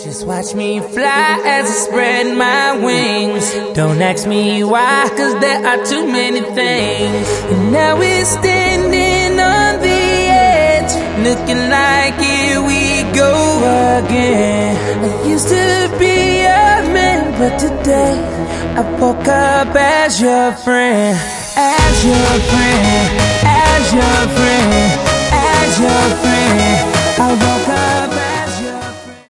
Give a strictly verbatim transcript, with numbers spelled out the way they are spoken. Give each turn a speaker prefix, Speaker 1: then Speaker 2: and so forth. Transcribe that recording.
Speaker 1: Just watch me fly as I spread my wings. Don't ask me why, cause there are too many things. And now we're standing on the edge, looking like here we go again. I used to be a man, but today I woke up as your friend, as your friend.